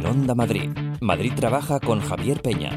En Onda Madrid, Madrid trabaja con Javier Peña.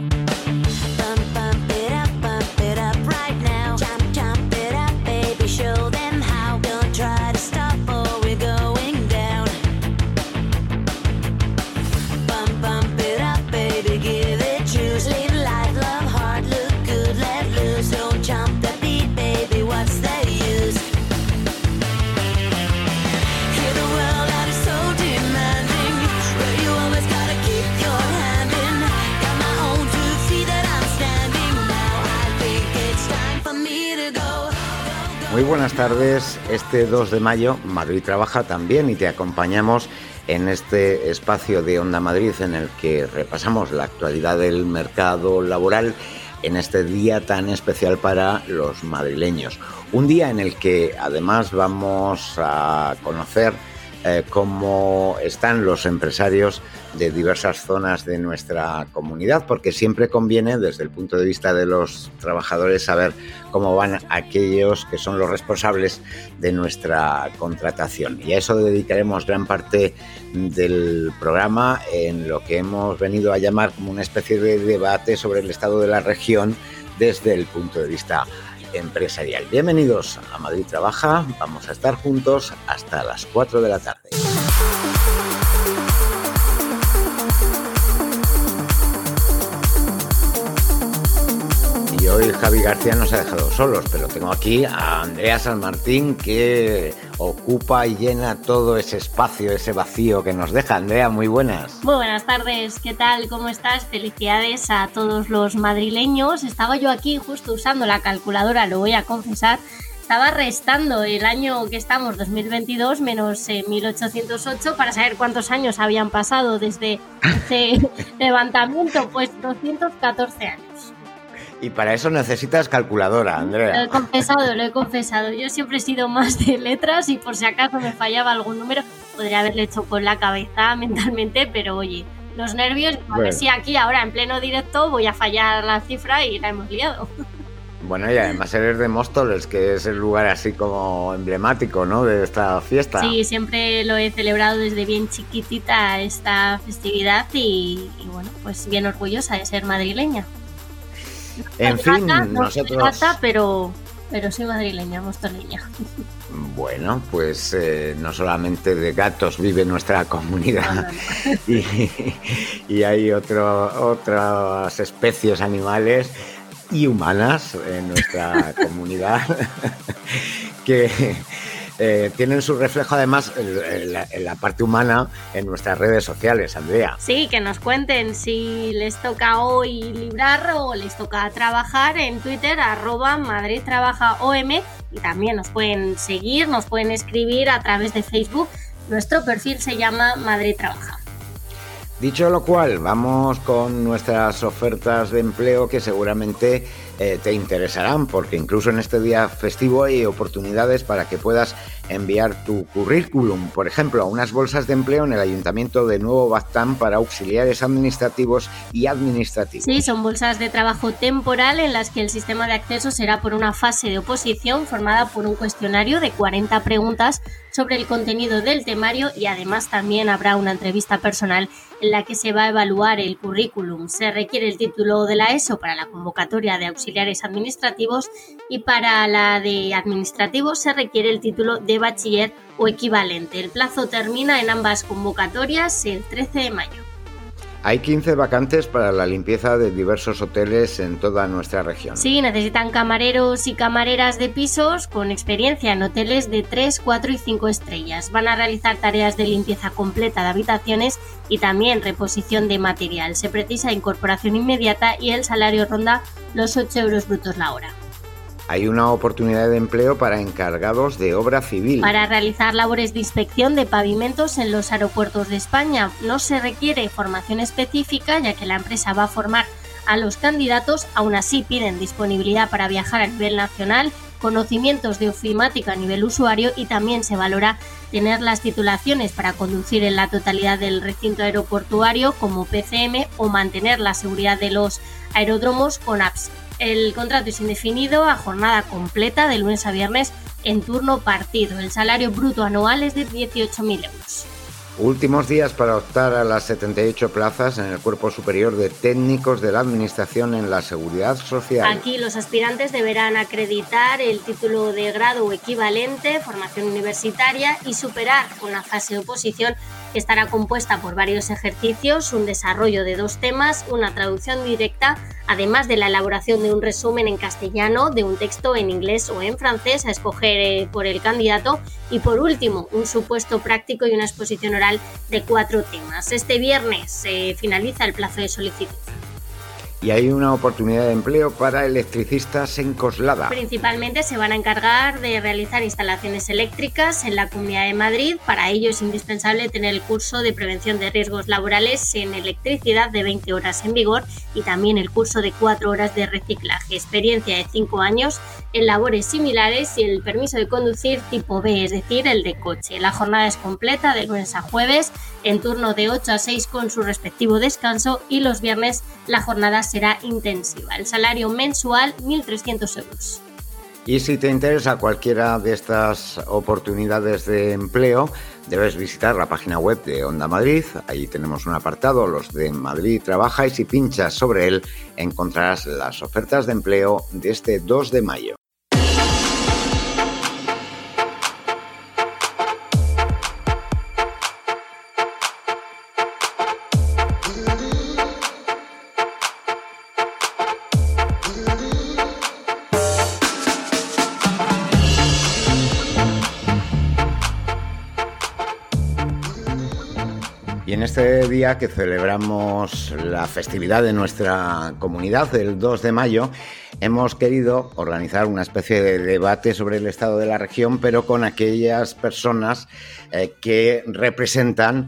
Muy buenas tardes. Este 2 de mayo Madrid trabaja también y te acompañamos en este espacio de Onda Madrid en el que repasamos la actualidad del mercado laboral en este día tan especial para los madrileños. Un día en el que además vamos a conocer cómo están los empresarios de diversas zonas de nuestra comunidad, porque siempre conviene, desde el punto de vista de los trabajadores, saber cómo van aquellos que son los responsables de nuestra contratación. Y a eso dedicaremos gran parte del programa en lo que hemos venido a llamar como una especie de debate sobre el estado de la región desde el punto de vista empresarial. Bienvenidos a Madrid Trabaja. Vamos a estar juntos hasta las 4 de la tarde. Y hoy Javi García nos ha dejado solos, pero tengo aquí a Andrea San Martín, que ocupa y llena todo ese espacio, ese vacío que nos deja. Andrea, muy buenas. Muy buenas tardes, ¿qué tal? ¿Cómo estás? Felicidades a todos los madrileños. Estaba yo aquí justo usando la calculadora, lo voy a confesar. Estaba restando el año que estamos, 2022, menos 1808, para saber cuántos años habían pasado desde ese levantamiento. Pues 214 años. Y para eso necesitas calculadora, Andrea. Lo he confesado. Yo siempre he sido más de letras y por si acaso me fallaba algún número, podría haberle hecho con la cabeza mentalmente, pero oye, los nervios, a ver si aquí ahora en pleno directo voy a fallar la cifra y la hemos liado. Bueno, y además eres de Móstoles, que es el lugar así como emblemático, ¿no?, de esta fiesta. Sí, siempre lo he celebrado desde bien chiquitita esta festividad y bueno, pues bien orgullosa de ser madrileña. En fin, nosotros... pero soy madrileña, mostoleña. Bueno, pues no solamente de gatos vive nuestra comunidad, no. Y hay otras especies animales y humanas en nuestra comunidad que tienen su reflejo además en la parte humana en nuestras redes sociales, Andrea. Sí, que nos cuenten si les toca hoy librar o les toca trabajar en Twitter, @MadridTrabajaOM, y también nos pueden seguir, nos pueden escribir a través de Facebook. Nuestro perfil se llama Madrid Trabaja. Dicho lo cual, vamos con nuestras ofertas de empleo que seguramente te interesarán, porque incluso en este día festivo hay oportunidades para que puedas enviar tu currículum, por ejemplo, a unas bolsas de empleo en el Ayuntamiento de Nuevo Baztán para auxiliares administrativos y administrativos. Sí, son bolsas de trabajo temporal en las que el sistema de acceso será por una fase de oposición formada por un cuestionario de 40 preguntas sobre el contenido del temario, y además también habrá una entrevista personal en la que se va a evaluar el currículum. Se requiere el título de la ESO para la convocatoria de auxiliares administrativos, y para la de administrativos se requiere el título de bachiller o equivalente. El plazo termina en ambas convocatorias el 13 de mayo. Hay 15 vacantes para la limpieza de diversos hoteles en toda nuestra región. Sí, necesitan camareros y camareras de pisos con experiencia en hoteles de 3, 4 y 5 estrellas. Van a realizar tareas de limpieza completa de habitaciones y también reposición de material. Se precisa incorporación inmediata y el salario ronda los 8 euros brutos la hora. Hay una oportunidad de empleo para encargados de obra civil. Para realizar labores de inspección de pavimentos en los aeropuertos de España. No se requiere formación específica, ya que la empresa va a formar a los candidatos. Aún así piden disponibilidad para viajar a nivel nacional, conocimientos de ofimática a nivel usuario, y también se valora tener las titulaciones para conducir en la totalidad del recinto aeroportuario como PCM o mantener la seguridad de los aeródromos con apps. El contrato es indefinido a jornada completa de lunes a viernes en turno partido. El salario bruto anual es de 18.000 euros. Últimos días para optar a las 78 plazas en el Cuerpo Superior de Técnicos de la Administración en la Seguridad Social. Aquí los aspirantes deberán acreditar el título de grado o equivalente, formación universitaria, y superar una fase de oposición que estará compuesta por varios ejercicios, un desarrollo de 2 temas, una traducción directa, además de la elaboración de un resumen en castellano, de un texto en inglés o en francés a escoger por el candidato, y por último, un supuesto práctico y una exposición oral de 4 temas. Este viernes finaliza el plazo de solicitud. Y hay una oportunidad de empleo para electricistas en Coslada. Principalmente se van a encargar de realizar instalaciones eléctricas en la Comunidad de Madrid. Para ello es indispensable tener el curso de prevención de riesgos laborales en electricidad de 20 horas en vigor y también el curso de 4 horas de reciclaje, experiencia de 5 años en labores similares y el permiso de conducir tipo B, es decir, el de coche. La jornada es completa de lunes a jueves en turno de 8 a 6 con su respectivo descanso, y los viernes la jornada será intensiva. El salario mensual, 1.300 euros. Y si te interesa cualquiera de estas oportunidades de empleo, debes visitar la página web de Onda Madrid. Allí tenemos un apartado, los de Madrid Trabaja, y si pinchas sobre él encontrarás las ofertas de empleo de este 2 de mayo. Y en este día que celebramos la festividad de nuestra comunidad, el 2 de mayo, hemos querido organizar una especie de debate sobre el estado de la región, pero con aquellas personas que representan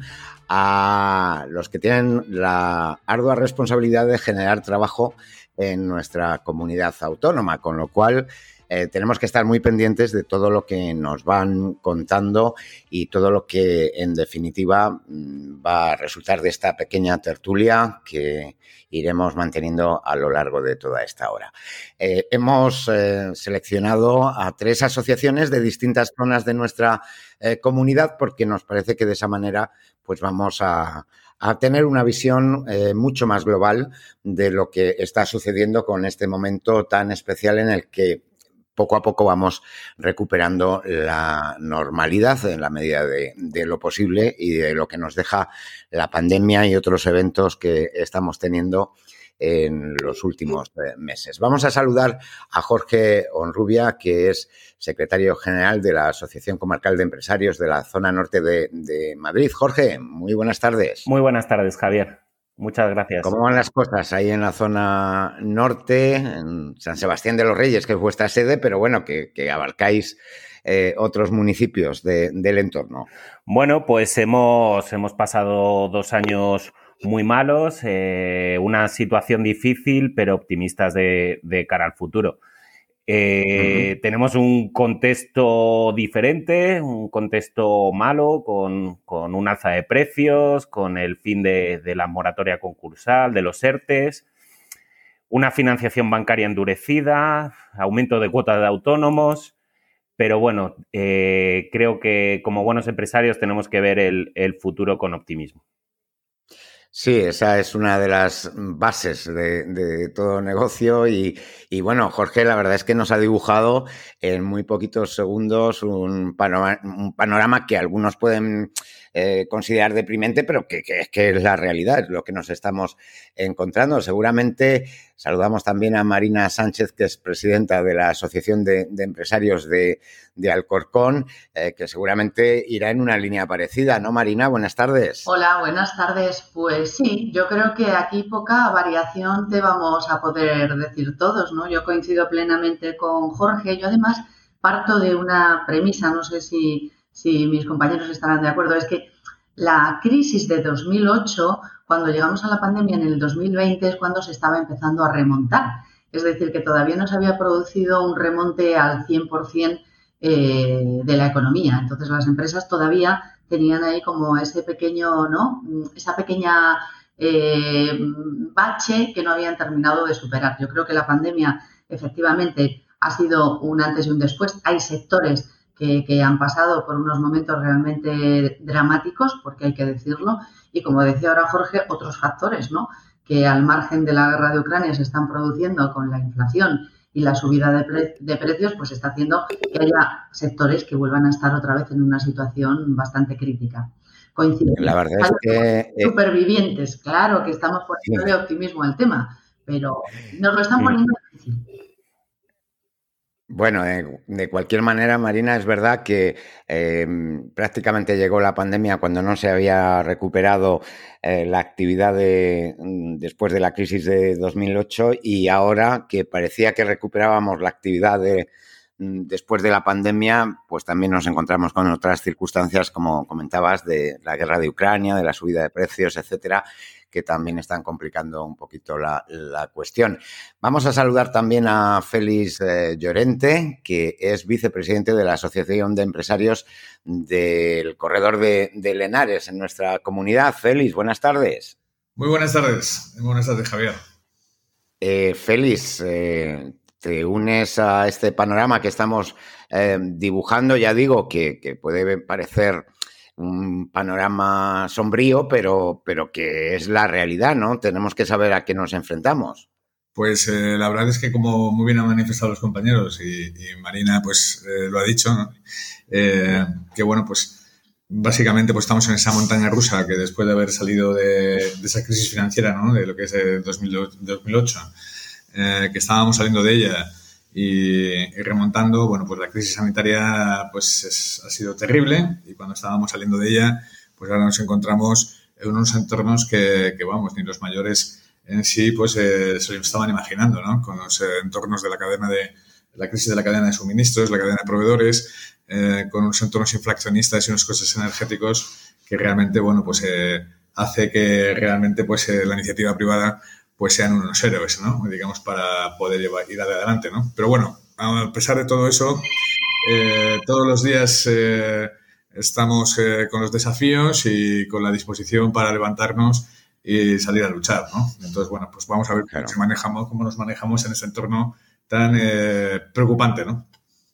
a los que tienen la ardua responsabilidad de generar trabajo en nuestra comunidad autónoma, con lo cual tenemos que estar muy pendientes de todo lo que nos van contando y todo lo que, en definitiva, va a resultar de esta pequeña tertulia que iremos manteniendo a lo largo de toda esta hora. Hemos seleccionado a 3 asociaciones de distintas zonas de nuestra comunidad, porque nos parece que de esa manera pues vamos a tener una visión mucho más global de lo que está sucediendo con este momento tan especial en el que poco a poco vamos recuperando la normalidad en la medida de lo posible y de lo que nos deja la pandemia y otros eventos que estamos teniendo en los últimos meses. Vamos a saludar a Jorge Honrubia, que es secretario general de la Asociación Comarcal de Empresarios de la Zona Norte de Madrid. Jorge, muy buenas tardes. Muy buenas tardes, Javier. Muchas gracias. ¿Cómo van las cosas ahí en la zona norte, en San Sebastián de los Reyes, que es vuestra sede, pero bueno, que abarcáis otros municipios del entorno? Bueno, pues hemos pasado 2 años muy malos, una situación difícil, pero optimistas de cara al futuro. Tenemos un contexto diferente, un contexto malo, con un alza de precios, con el fin de la moratoria concursal, de los ERTEs, una financiación bancaria endurecida, aumento de cuotas de autónomos, pero bueno, creo que como buenos empresarios tenemos que ver el futuro con optimismo. Sí, esa es una de las bases de todo negocio y bueno, Jorge, la verdad es que nos ha dibujado en muy poquitos segundos un panorama que algunos pueden considerar deprimente, pero que es la realidad, es lo que nos estamos encontrando. Seguramente saludamos también a Marina Sánchez, que es presidenta de la Asociación de Empresarios de Alcorcón, que seguramente irá en una línea parecida, ¿no, Marina? Buenas tardes. Hola, buenas tardes. Pues sí, yo creo que aquí poca variación te vamos a poder decir todos, ¿no? Yo coincido plenamente con Jorge. Yo además parto de una premisa, no sé si mis compañeros estarán de acuerdo, es que la crisis de 2008, cuando llegamos a la pandemia en el 2020, es cuando se estaba empezando a remontar. Es decir, que todavía no se había producido un remonte al 100% de la economía. Entonces, las empresas todavía tenían ahí como ese pequeño, ¿no? Esa pequeña bache que no habían terminado de superar. Yo creo que la pandemia efectivamente ha sido un antes y un después. Hay sectores que han pasado por unos momentos realmente dramáticos, porque hay que decirlo, y como decía ahora Jorge, otros factores, ¿no?, que al margen de la guerra de Ucrania se están produciendo con la inflación y la subida de precios, pues está haciendo que haya sectores que vuelvan a estar otra vez en una situación bastante crítica. Coincidimos. La verdad es que... supervivientes, claro que estamos poniendo de optimismo al tema, pero nos lo están poniendo difícil. Bueno, de cualquier manera, Marina, es verdad que prácticamente llegó la pandemia cuando no se había recuperado la actividad después de la crisis de 2008 y ahora que parecía que recuperábamos la actividad después de la pandemia, pues también nos encontramos con otras circunstancias, como comentabas, de la guerra de Ucrania, de la subida de precios, etcétera, que también están complicando un poquito la cuestión. Vamos a saludar también a Félix Llorente, que es vicepresidente de la Asociación de Empresarios del Corredor de Lenares en nuestra comunidad. Félix, buenas tardes. Muy buenas tardes. Muy buenas tardes, Javier. Félix, te unes a este panorama que estamos dibujando. Ya digo que puede parecer un panorama sombrío, pero que es la realidad, ¿no? Tenemos que saber a qué nos enfrentamos. Pues la verdad es que, como muy bien han manifestado los compañeros y Marina pues lo ha dicho, ¿no? Que bueno, pues básicamente pues estamos en esa montaña rusa que después de haber salido de esa crisis financiera, ¿no?, de lo que es el 2008, que estábamos saliendo de ella y remontando, bueno, pues la crisis sanitaria pues ha sido terrible, y cuando estábamos saliendo de ella, pues ahora nos encontramos en unos entornos que vamos, ni los mayores en sí pues se lo estaban imaginando, ¿no?, con los entornos de la crisis de la cadena de suministros, la cadena de proveedores, con unos entornos inflacionistas y unos costes energéticos que realmente, bueno, pues hace que realmente pues la iniciativa privada pues sean unos héroes, ¿no?, digamos, para poder ir adelante, ¿no? Pero bueno, a pesar de todo eso, todos los días estamos con los desafíos y con la disposición para levantarnos y salir a luchar, ¿no? Entonces, bueno, pues vamos a ver cómo nos manejamos en este entorno tan preocupante, ¿no?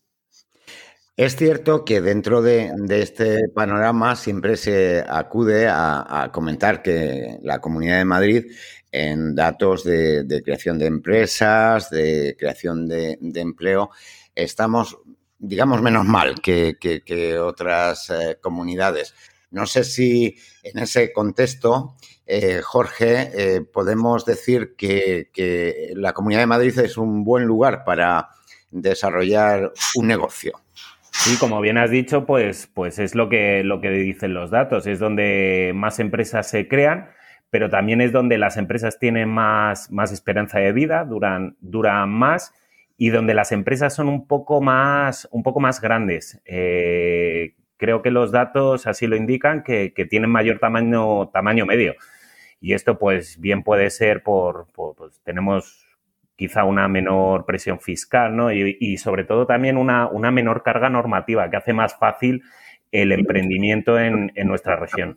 Es cierto que dentro de este panorama siempre se acude a comentar que la Comunidad de Madrid, en datos de creación de empresas, de creación de empleo, estamos, digamos, menos mal que otras comunidades. No sé si en ese contexto, Jorge, podemos decir que la Comunidad de Madrid es un buen lugar para desarrollar un negocio. Sí, como bien has dicho, pues es lo que dicen los datos. Es donde más empresas se crean, pero también es donde las empresas tienen más esperanza de vida, duran más, y donde las empresas son un poco más grandes. Creo que los datos así lo indican, que tienen mayor tamaño medio. Y esto pues bien puede ser pues tenemos quizá una menor presión fiscal, ¿no? Y sobre todo también una menor carga normativa que hace más fácil el emprendimiento en nuestra región.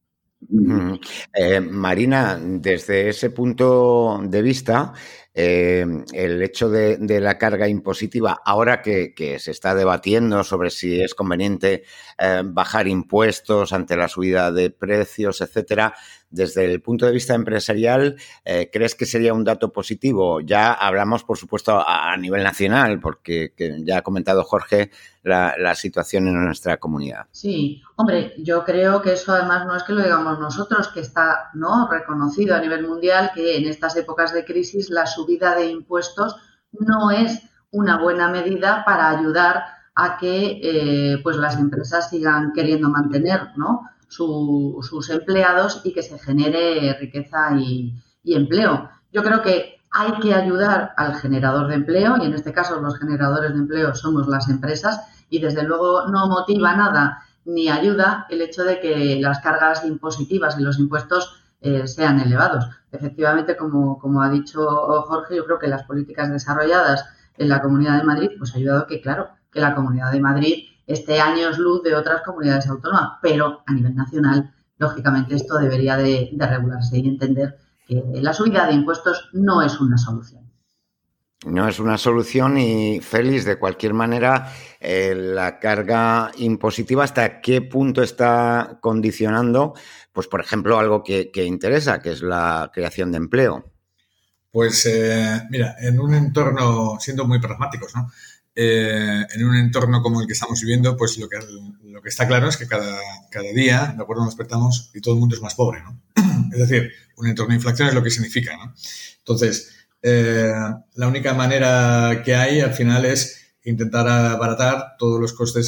Marina, desde ese punto de vista, el hecho de la carga impositiva, ahora que se está debatiendo sobre si es conveniente bajar impuestos ante la subida de precios, etcétera, desde el punto de vista empresarial, ¿crees que sería un dato positivo? Ya hablamos, por supuesto, a nivel nacional, porque ya ha comentado Jorge la situación en nuestra comunidad. Sí, hombre, yo creo que eso además no es que lo digamos nosotros, que está, ¿no?, reconocido a nivel mundial, que en estas épocas de crisis la subida de impuestos no es una buena medida para ayudar a que pues las empresas sigan queriendo mantener, ¿no?, sus empleados y que se genere riqueza y empleo. Yo creo que hay que ayudar al generador de empleo, y en este caso los generadores de empleo somos las empresas, y desde luego no motiva nada ni ayuda el hecho de que las cargas impositivas y los impuestos sean elevados. Efectivamente, como ha dicho Jorge, yo creo que las políticas desarrolladas en la Comunidad de Madrid pues ha ayudado que la Comunidad de Madrid esté años luz de otras comunidades autónomas, pero a nivel nacional, lógicamente, esto debería de regularse y entender que la subida de impuestos no es una solución. No es una solución y, Félix, de cualquier manera, la carga impositiva, ¿hasta qué punto está condicionando, pues, por ejemplo, algo que interesa, que es la creación de empleo? Pues mira, en un entorno, siendo muy pragmáticos, ¿no? En un entorno como el que estamos viviendo, pues lo que está claro es que cada día, de acuerdo, nos despertamos y todo el mundo es más pobre, ¿no? Es decir, un entorno de inflación es lo que significa, ¿no? Entonces, la única manera que hay al final es intentar abaratar todos los costes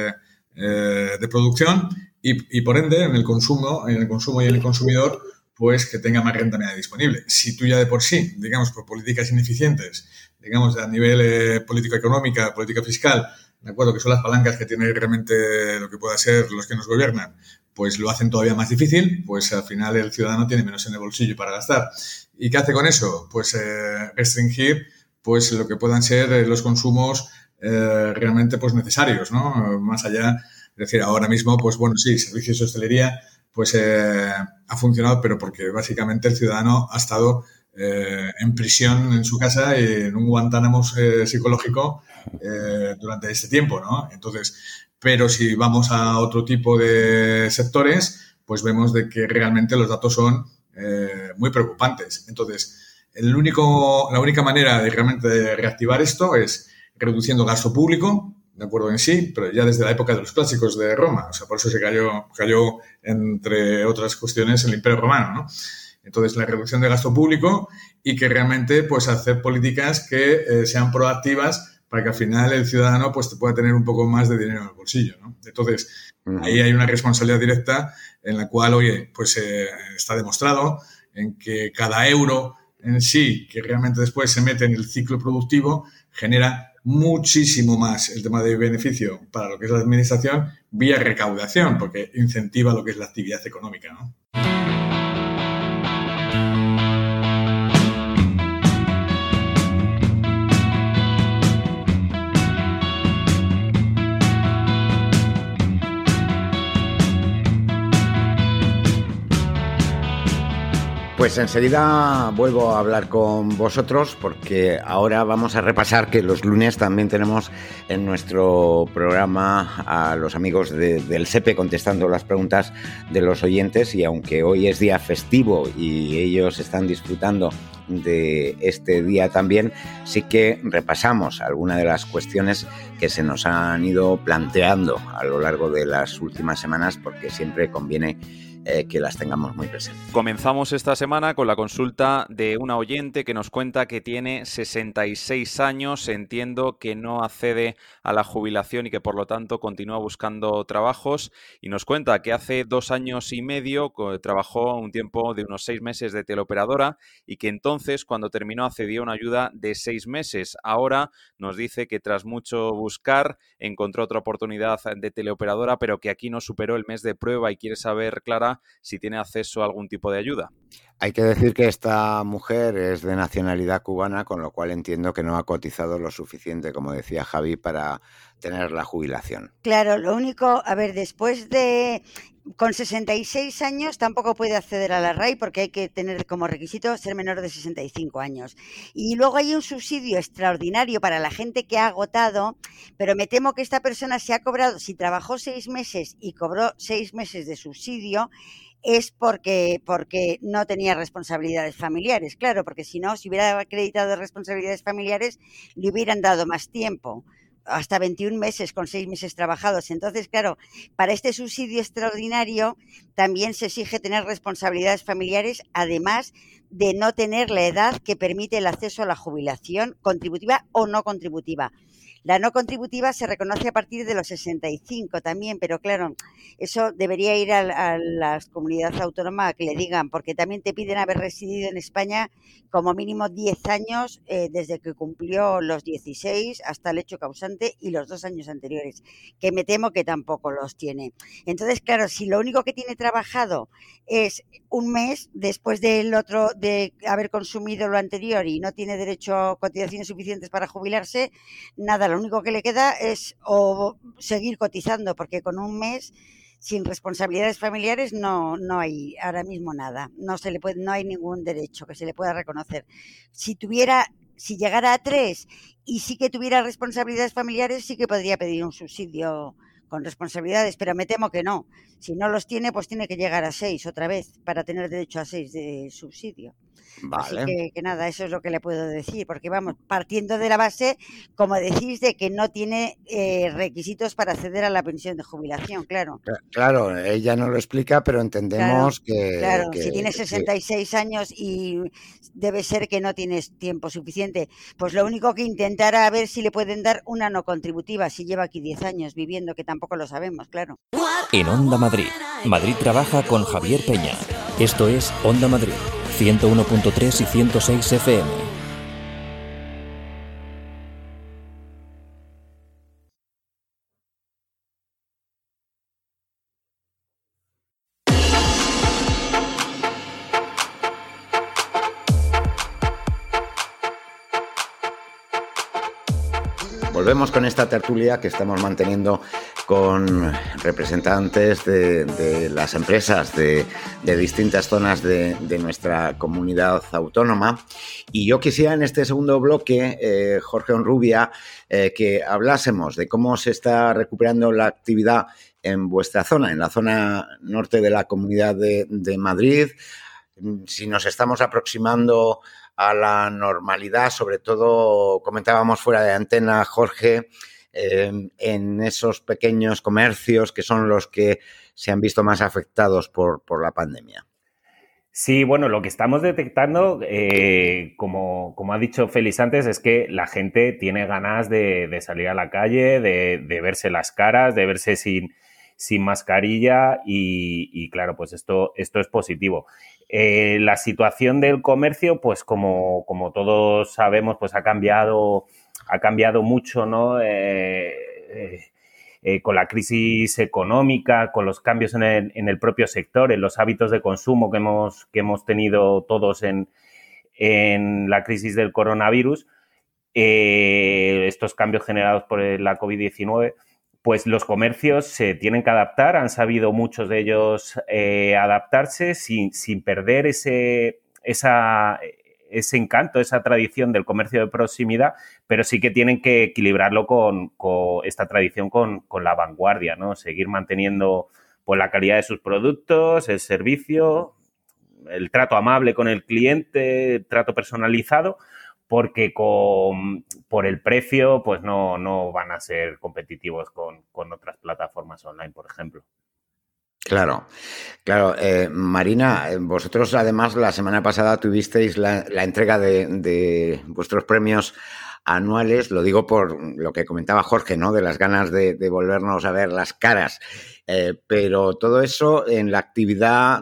de producción y por ende en el consumo y en el consumidor, pues que tenga más rentabilidad disponible. Si tú ya de por sí, digamos, por políticas ineficientes, digamos, a nivel político-económica, política fiscal, de acuerdo, que son las palancas que tiene realmente lo que pueda ser los que nos gobiernan, pues lo hacen todavía más difícil, pues al final el ciudadano tiene menos en el bolsillo para gastar. ¿Y qué hace con eso? Pues restringir pues lo que puedan ser los consumos realmente pues necesarios, ¿no? Más allá, es decir, ahora mismo, pues bueno, sí, servicios de hostelería, pues ha funcionado, pero porque básicamente el ciudadano ha estado en prisión en su casa y en un Guantánamo psicológico durante este tiempo, ¿no? Entonces, pero si vamos a otro tipo de sectores, pues vemos de que realmente los datos son muy preocupantes. Entonces, la única manera de realmente reactivar esto es reduciendo gasto público, de acuerdo en sí, pero ya desde la época de los clásicos de Roma. O sea, por eso se cayó entre otras cuestiones, el Imperio Romano, ¿no? Entonces, la reducción de gasto público y que realmente, pues, hacer políticas que sean proactivas para que al final el ciudadano, pues, pueda tener un poco más de dinero en el bolsillo, ¿no? Entonces, ahí hay una responsabilidad directa en la cual, oye, pues, está demostrado en que cada euro en sí, que realmente después se mete en el ciclo productivo, genera muchísimo más el tema de beneficio para lo que es la administración vía recaudación, porque incentiva lo que es la actividad económica, ¿no? Pues enseguida vuelvo a hablar con vosotros porque ahora vamos a repasar que los lunes también tenemos en nuestro programa a los amigos del SEPE contestando las preguntas de los oyentes, y aunque hoy es día festivo y ellos están disfrutando de este día también, sí que repasamos algunas de las cuestiones que se nos han ido planteando a lo largo de las últimas semanas, porque siempre conviene que las tengamos muy presentes. Comenzamos esta semana con la consulta de una oyente que nos cuenta que tiene 66 años, entiendo que no accede a la jubilación y que por lo tanto continúa buscando trabajos, y nos cuenta que hace 2 años y medio trabajó un tiempo de unos 6 meses de teleoperadora y que entonces cuando terminó accedió a una ayuda de 6 meses. Ahora nos dice que tras mucho buscar encontró otra oportunidad de teleoperadora, pero que aquí no superó el mes de prueba y quiere saber, Clara, si tiene acceso a algún tipo de ayuda. Hay que decir que esta mujer es de nacionalidad cubana, con lo cual entiendo que no ha cotizado lo suficiente, como decía Javi, para tener la jubilación. Claro, lo único, a ver, después de... Con 66 años tampoco puede acceder a la RAI porque hay que tener como requisito ser menor de 65 años. Y luego hay un subsidio extraordinario para la gente que ha agotado, pero me temo que esta persona se ha cobrado, si trabajó 6 meses y cobró 6 meses de subsidio, es porque no tenía responsabilidades familiares. Claro, porque si no, si hubiera acreditado responsabilidades familiares, le hubieran dado más tiempo, hasta 21 meses con 6 meses trabajados. Entonces, claro, para este subsidio extraordinario también se exige tener responsabilidades familiares, además de no tener la edad que permite el acceso a la jubilación contributiva o no contributiva. La no contributiva se reconoce a partir de los 65 también, pero claro, eso debería ir a las comunidades autónomas a que le digan, porque también te piden haber residido en España como mínimo 10 años desde que cumplió los 16 hasta el hecho causante y los 2 años anteriores, que me temo que tampoco los tiene. Entonces, claro, si lo único que tiene trabajado es un mes después del otro, de haber consumido lo anterior, y no tiene derecho a cotizaciones suficientes para jubilarse, nada, lo único que le queda es o seguir cotizando, porque con un mes sin responsabilidades familiares no hay ahora mismo nada, no hay ningún derecho que se le pueda reconocer. Si tuviera si llegara a 3 y sí que tuviera responsabilidades familiares, sí que podría pedir un subsidio con responsabilidades, pero me temo que no. Si no los tiene, pues tiene que llegar a 6 otra vez para tener derecho a 6 de subsidio. Así Vale. que nada, eso es lo que le puedo decir, porque vamos, partiendo de la base, como decís, de que no tiene requisitos para acceder a la pensión de jubilación, claro. Claro, ella no lo explica, pero entendemos Claro, que si tienes sí. 66 años y debe ser que no tienes tiempo suficiente, pues lo único que intentará a ver si le pueden dar una no contributiva, si lleva aquí 10 años viviendo, que tampoco lo sabemos, claro. En Onda Madrid, Madrid trabaja con Javier Peña. Esto es Onda Madrid, 101.3 y 106 FM. Volvemos con esta tertulia que estamos manteniendo con representantes de las empresas de distintas zonas de nuestra comunidad autónoma. Y yo quisiera en este segundo bloque, Jorge Honrubia, que hablásemos de cómo se está recuperando la actividad en vuestra zona, en la zona norte de la Comunidad de Madrid, si nos estamos aproximando a la normalidad, sobre todo, comentábamos fuera de antena, Jorge, en esos pequeños comercios que son los que se han visto más afectados por la pandemia. Sí, bueno, lo que estamos detectando, como ha dicho Félix antes, es que la gente tiene ganas de salir a la calle, de verse las caras, de verse sin mascarilla y claro, pues esto es positivo. La situación del comercio, pues como todos sabemos, pues ha cambiado mucho, ¿no? Con la crisis económica, con los cambios en el propio sector, en los hábitos de consumo que hemos tenido todos en la crisis del coronavirus, estos cambios generados por la COVID-19, pues los comercios se tienen que adaptar, han sabido muchos de ellos adaptarse sin perder ese encanto, esa tradición del comercio de proximidad, pero sí que tienen que equilibrarlo con esta tradición con la vanguardia, ¿no? Seguir manteniendo pues, la calidad de sus productos, el servicio, el trato amable con el cliente, el trato personalizado, porque por el precio pues no van a ser competitivos con otras plataformas online, por ejemplo. Claro. Marina, vosotros además la semana pasada tuvisteis la entrega de vuestros premios anuales, lo digo por lo que comentaba Jorge, ¿no? De las ganas de volvernos a ver las caras, pero todo eso en la actividad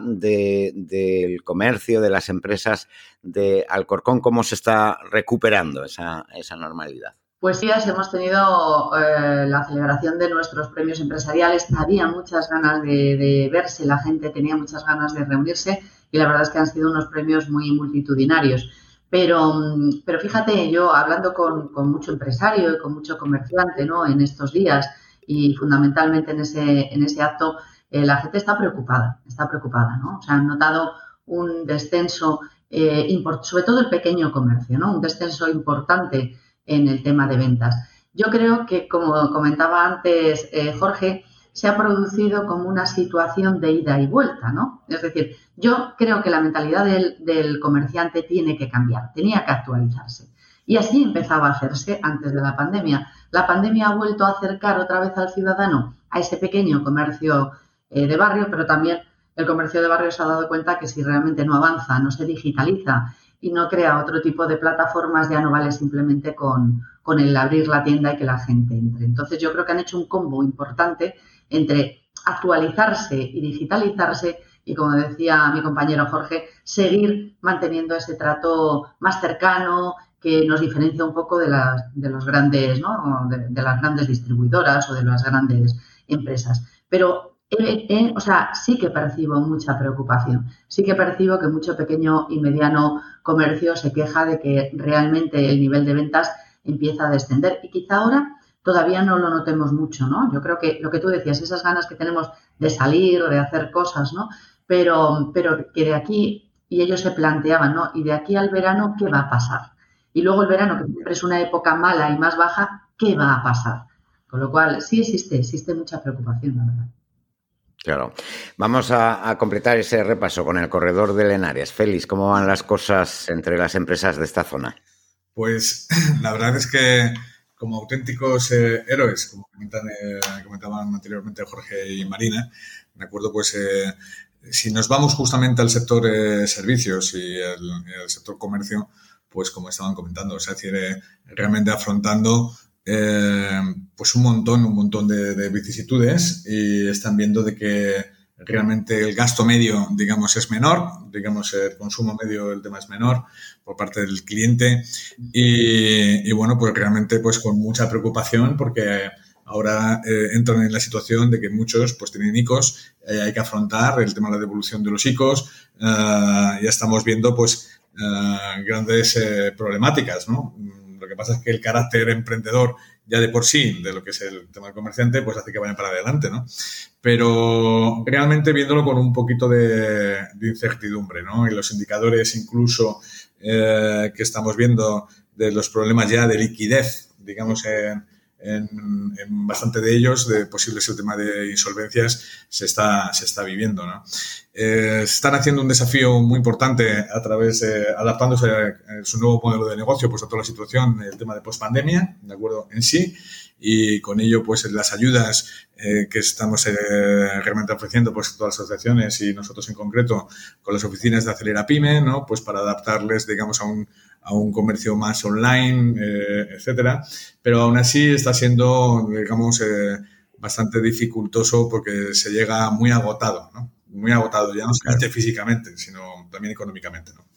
del comercio, de las empresas de Alcorcón, ¿cómo se está recuperando esa normalidad? Pues sí, hemos tenido la celebración de nuestros premios empresariales. Había muchas ganas de verse, la gente tenía muchas ganas de reunirse y la verdad es que han sido unos premios muy multitudinarios. Pero fíjate, yo hablando con mucho empresario y con mucho comerciante, ¿no? En estos días y fundamentalmente en ese acto, la gente está preocupada, ¿no? O sea, han notado un descenso, sobre todo el pequeño comercio, ¿no? Un descenso importante en el tema de ventas. Yo creo que, como comentaba antes Jorge, se ha producido como una situación de ida y vuelta, ¿no? Es decir, yo creo que la mentalidad del comerciante tiene que cambiar, tenía que actualizarse. Y así empezaba a hacerse antes de la pandemia. La pandemia ha vuelto a acercar otra vez al ciudadano a ese pequeño comercio de barrio, pero también el comercio de barrio se ha dado cuenta que si realmente no avanza, no se digitaliza y no crea otro tipo de plataformas, ya no vale simplemente con el abrir la tienda y que la gente entre. Entonces yo creo que han hecho un combo importante entre actualizarse y digitalizarse y, como decía mi compañero Jorge, seguir manteniendo ese trato más cercano que nos diferencia un poco de los grandes, ¿no? de las grandes distribuidoras o de las grandes empresas. Pero o sea, sí que percibo mucha preocupación. Sí que percibo que mucho pequeño y mediano comercio se queja de que realmente el nivel de ventas empieza a descender y quizá ahora todavía no lo notemos mucho, ¿no? Yo creo que lo que tú decías, esas ganas que tenemos de salir o de hacer cosas, ¿no? Pero que de aquí, y ellos se planteaban, ¿no? Y de aquí al verano, ¿qué va a pasar? Y luego el verano, que siempre es una época mala y más baja, ¿qué va a pasar? Con lo cual, sí existe mucha preocupación, la verdad. Claro. Vamos a completar ese repaso con el corredor de Henares. Félix, ¿cómo van las cosas entre las empresas de esta zona? Pues la verdad es que como auténticos héroes, como comentaban anteriormente Jorge y Marina, de acuerdo, pues si nos vamos justamente al sector servicios y el sector comercio, pues como estaban comentando, es decir, realmente afrontando pues un montón de vicisitudes, y están viendo de que realmente el gasto medio, digamos, es menor, digamos, el consumo medio, el tema es menor por parte del cliente, y bueno, pues realmente pues con mucha preocupación, porque ahora entran en la situación de que muchos pues tienen ICOs, hay que afrontar el tema de la devolución de los ICOs, ya estamos viendo pues grandes problemáticas, ¿no? Lo que pasa es que el carácter emprendedor ya de por sí, de lo que es el tema del comerciante, pues hace que vayan para adelante, ¿no? Pero realmente viéndolo con un poquito de incertidumbre, ¿no? Y los indicadores incluso que estamos viendo de los problemas ya de liquidez, digamos, en bastante de ellos, de posibles el tema de insolvencias, se está viviendo, ¿no? Están haciendo un desafío muy importante a través de adaptándose a su nuevo modelo de negocio pues a toda la situación, el tema de pospandemia, ¿de acuerdo? En sí, y con ello pues las ayudas que estamos realmente ofreciendo pues todas las asociaciones y nosotros en concreto con las oficinas de Acelera Pyme, ¿no? Pues para adaptarles, digamos, a un comercio más online, etcétera, pero aún así está siendo, digamos, bastante dificultoso porque se llega muy agotado, ¿no? Muy agotado, ya no solamente físicamente, sino también económicamente, ¿no?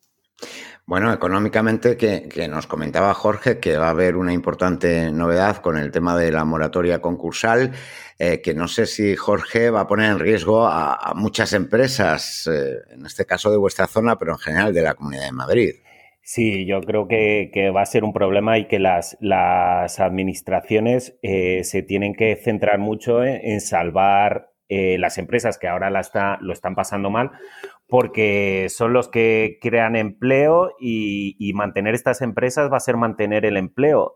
Bueno, económicamente, que nos comentaba Jorge que va a haber una importante novedad con el tema de la moratoria concursal, que no sé si Jorge va a poner en riesgo a muchas empresas, en este caso de vuestra zona, pero en general de la Comunidad de Madrid. Sí, yo creo que va a ser un problema y que las administraciones se tienen que centrar mucho en salvar las empresas que ahora lo están pasando mal, porque son los que crean empleo y mantener estas empresas va a ser mantener el empleo.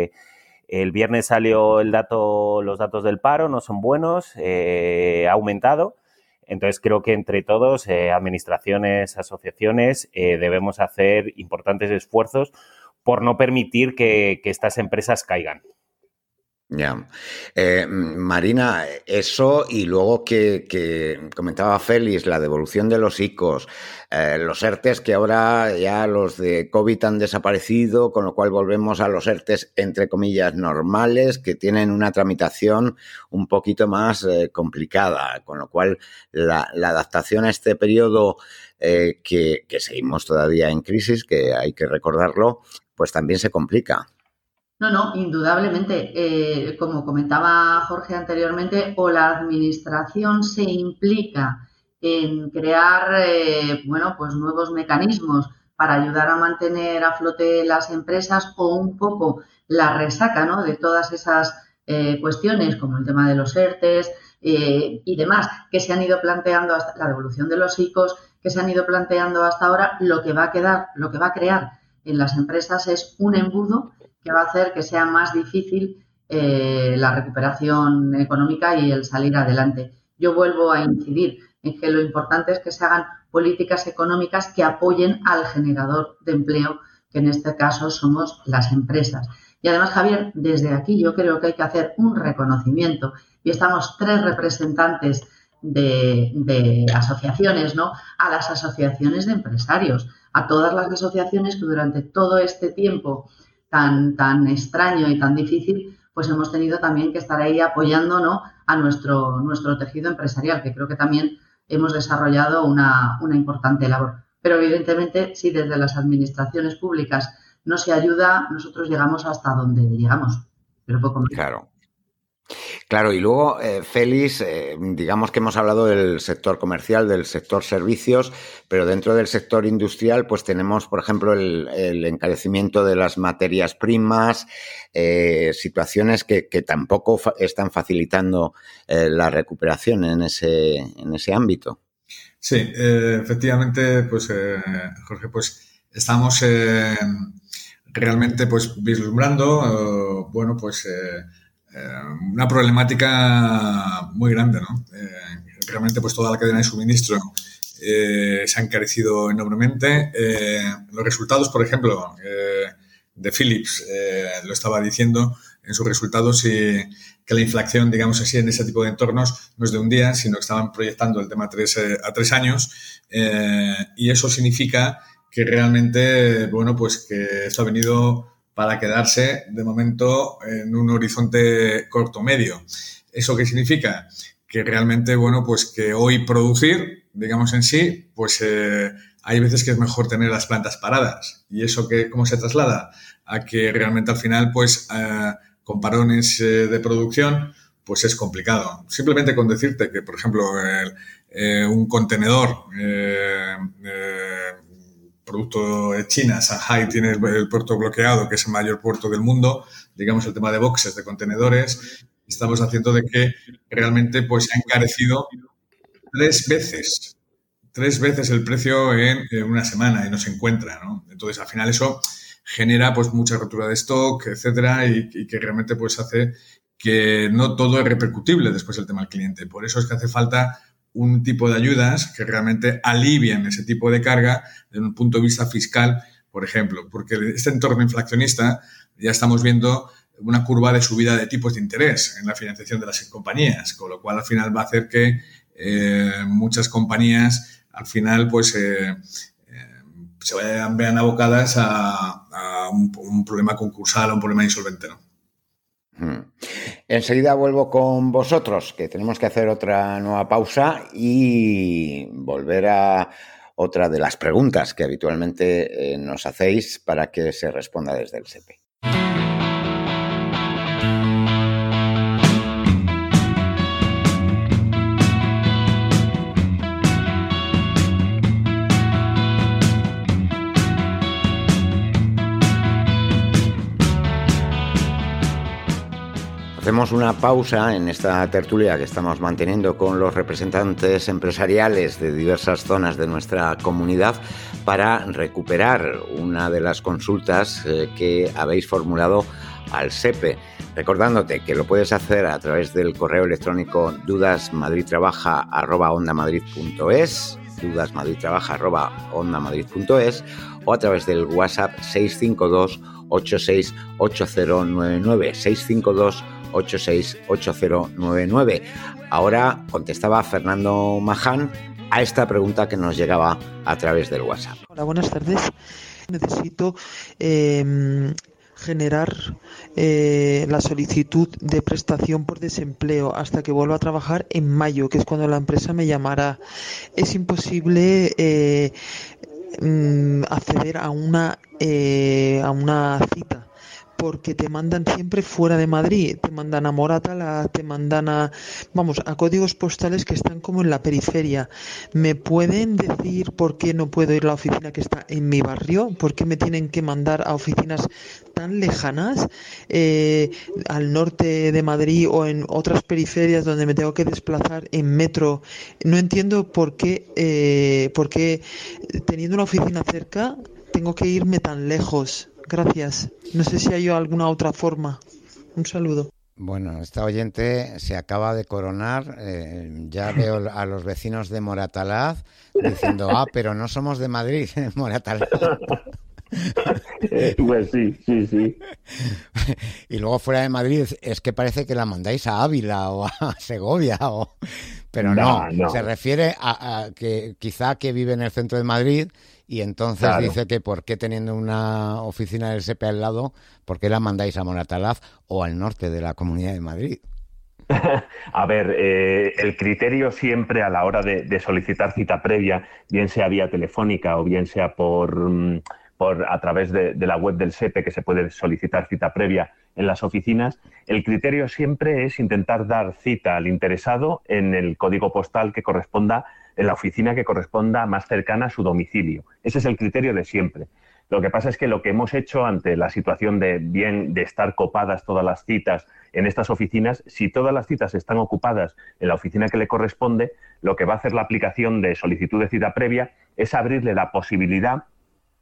El viernes salió los datos del paro, no son buenos, ha aumentado. Entonces, creo que entre todos, administraciones, asociaciones, debemos hacer importantes esfuerzos por no permitir que estas empresas caigan. Ya. Marina, eso y luego que comentaba Félix, la devolución de los ICOs, los ERTES que ahora ya los de COVID han desaparecido, con lo cual volvemos a los ERTES entre comillas normales, que tienen una tramitación un poquito más complicada, con lo cual la adaptación a este periodo que seguimos todavía en crisis, que hay que recordarlo, pues también se complica. No, indudablemente. Como comentaba Jorge anteriormente, o la administración se implica en crear, pues nuevos mecanismos para ayudar a mantener a flote las empresas, o un poco la resaca, ¿no?, de todas esas cuestiones como el tema de los ERTES y demás que se han ido planteando, hasta la devolución de los ICOs que se han ido planteando hasta ahora. Lo que va a crear en las empresas es un embudo que va a hacer que sea más difícil la recuperación económica y el salir adelante. Yo vuelvo a incidir en que lo importante es que se hagan políticas económicas que apoyen al generador de empleo, que en este caso somos las empresas. Y además, Javier, desde aquí yo creo que hay que hacer un reconocimiento, y estamos 3 representantes de asociaciones, ¿no?, a las asociaciones de empresarios, a todas las asociaciones que durante todo este tiempo tan extraño y tan difícil, pues hemos tenido también que estar ahí apoyando, ¿no?, a nuestro tejido empresarial, que creo que también hemos desarrollado una importante labor. Pero evidentemente, si desde las administraciones públicas no se ayuda, nosotros llegamos hasta donde llegamos, pero poco más. Claro, y luego, Félix, digamos que hemos hablado del sector comercial, del sector servicios, pero dentro del sector industrial pues tenemos, por ejemplo, el encarecimiento de las materias primas, situaciones que tampoco están facilitando la recuperación en ese ámbito. Sí, efectivamente, pues Jorge, pues estamos realmente pues vislumbrando, una problemática muy grande, ¿no? Realmente pues toda la cadena de suministro se ha encarecido enormemente. Los resultados, por ejemplo, de Philips lo estaba diciendo en sus resultados, y que la inflación, digamos así, en ese tipo de entornos no es de un día, sino que estaban proyectando el tema a 3 años, y eso significa que realmente, que esto ha venido para quedarse de momento en un horizonte corto-medio. ¿Eso qué significa? Que realmente, que hoy producir, digamos en sí, hay veces que es mejor tener las plantas paradas. ¿Y eso cómo se traslada? A que realmente al final, con parones de producción, pues es complicado. Simplemente con decirte que, por ejemplo, un contenedor producto de China, Shanghai tiene el puerto bloqueado, que es el mayor puerto del mundo, digamos el tema de boxes, de contenedores, estamos haciendo de que realmente pues ha encarecido 3 veces el precio en una semana y no se encuentra, ¿no? Entonces, al final eso genera pues mucha rotura de stock, etcétera, y que realmente pues hace que no todo es repercutible después el tema al cliente. Por eso es que hace falta un tipo de ayudas que realmente alivien ese tipo de carga desde un punto de vista fiscal, por ejemplo, porque este entorno inflacionista ya estamos viendo una curva de subida de tipos de interés en la financiación de las compañías, con lo cual al final va a hacer que muchas compañías al final se vean abocadas a un problema concursal, a un problema insolvente, ¿no? Enseguida vuelvo con vosotros, que tenemos que hacer otra nueva pausa y volver a otra de las preguntas que habitualmente nos hacéis para que se responda desde el SEPE. Hacemos una pausa en esta tertulia que estamos manteniendo con los representantes empresariales de diversas zonas de nuestra comunidad para recuperar una de las consultas que habéis formulado al SEPE. Recordándote que lo puedes hacer a través del correo electrónico dudasmadridtrabaja@ondamadrid.es, dudasmadridtrabaja@ondamadrid.es, o a través del WhatsApp 652 868099, 652 868099. Ahora contestaba Fernando Maján a esta pregunta que nos llegaba a través del WhatsApp. Hola, buenas tardes. Necesito generar la solicitud de prestación por desempleo hasta que vuelva a trabajar en mayo, que es cuando la empresa me llamará. Es imposible acceder a una cita, porque te mandan siempre fuera de Madrid, te mandan a Moratalaz, te mandan a códigos postales que están como en la periferia. ¿Me pueden decir por qué no puedo ir a la oficina que está en mi barrio? ¿Por qué me tienen que mandar a oficinas tan lejanas, al norte de Madrid o en otras periferias donde me tengo que desplazar en metro? No entiendo por qué teniendo una oficina cerca tengo que irme tan lejos. Gracias. No sé si hay alguna otra forma. Un saludo. Bueno, esta oyente se acaba de coronar. Ya veo a los vecinos de Moratalaz diciendo, pero no somos de Madrid, Moratalaz. Pues sí. Y luego fuera de Madrid es que parece que la mandáis a Ávila o a Segovia, pero no. Se refiere a que quizá que vive en el centro de Madrid. Y entonces dice que por qué teniendo una oficina del SEPE al lado, ¿por qué la mandáis a Moratalaz o al norte de la Comunidad de Madrid? A ver, el criterio siempre a la hora de solicitar cita previa, bien sea vía telefónica o bien sea a través de la web del SEPE, que se puede solicitar cita previa en las oficinas, el criterio siempre es intentar dar cita al interesado en el código postal que corresponda, en la oficina que corresponda más cercana a su domicilio. Ese es el criterio de siempre. Lo que pasa es que lo que hemos hecho ante la situación de estar copadas todas las citas en estas oficinas, si todas las citas están ocupadas en la oficina que le corresponde, lo que va a hacer la aplicación de solicitud de cita previa es abrirle la posibilidad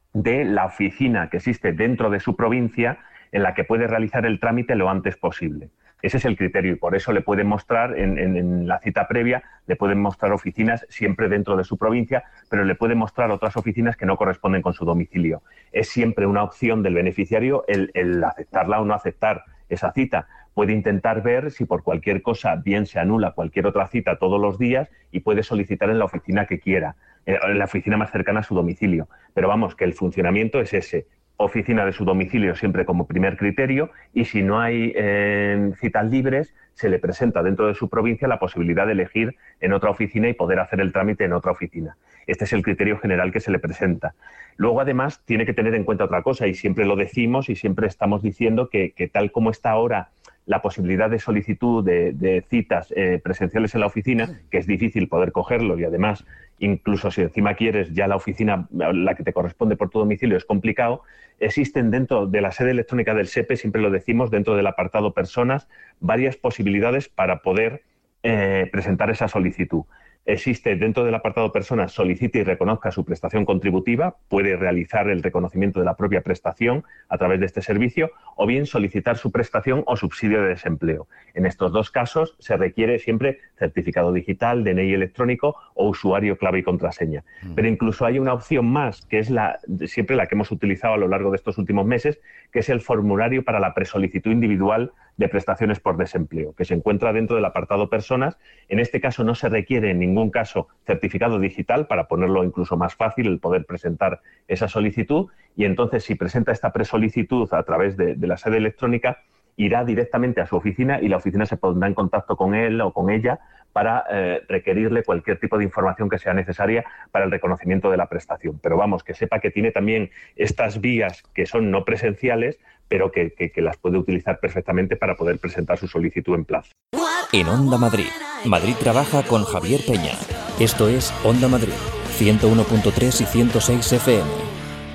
de la oficina que existe dentro de su provincia en la que puede realizar el trámite lo antes posible. Ese es el criterio y por eso le pueden mostrar, en la cita previa, le pueden mostrar oficinas siempre dentro de su provincia, pero le pueden mostrar otras oficinas que no corresponden con su domicilio. Es siempre una opción del beneficiario el aceptarla o no aceptar esa cita. Puede intentar ver si por cualquier cosa bien se anula cualquier otra cita todos los días y puede solicitar en la oficina que quiera, en la oficina más cercana a su domicilio. Pero vamos, que el funcionamiento es ese. Oficina de su domicilio siempre como primer criterio y si no hay citas libres, se le presenta dentro de su provincia la posibilidad de elegir en otra oficina y poder hacer el trámite en otra oficina. Este es el criterio general que se le presenta. Luego, además, tiene que tener en cuenta otra cosa y siempre lo decimos y siempre estamos diciendo que tal como está ahora la posibilidad de solicitud de citas presenciales en la oficina, que es difícil poder cogerlo y además, incluso si encima quieres ya la oficina, la que te corresponde por tu domicilio, es complicado, existen dentro de la sede electrónica del SEPE, siempre lo decimos, dentro del apartado personas, varias posibilidades para poder presentar esa solicitud. Existe dentro del apartado personas, solicite y reconozca su prestación contributiva, puede realizar el reconocimiento de la propia prestación a través de este servicio o bien solicitar su prestación o subsidio de desempleo. En estos dos casos se requiere siempre certificado digital, DNI electrónico o usuario, clave y contraseña. Pero incluso hay una opción más, que es siempre la que hemos utilizado a lo largo de estos últimos meses, que es el formulario para la presolicitud individual de prestaciones por desempleo, que se encuentra dentro del apartado personas. En este caso no se requiere en ningún caso certificado digital para ponerlo incluso más fácil el poder presentar esa solicitud y entonces si presenta esta presolicitud a través de la sede electrónica irá directamente a su oficina y la oficina se pondrá en contacto con él o con ella para requerirle cualquier tipo de información que sea necesaria para el reconocimiento de la prestación. Pero vamos, que sepa que tiene también estas vías que son no presenciales, pero que las puede utilizar perfectamente para poder presentar su solicitud en plazo. En Onda Madrid, Madrid trabaja con Javier Peña. Esto es Onda Madrid, 101.3 y 106 FM.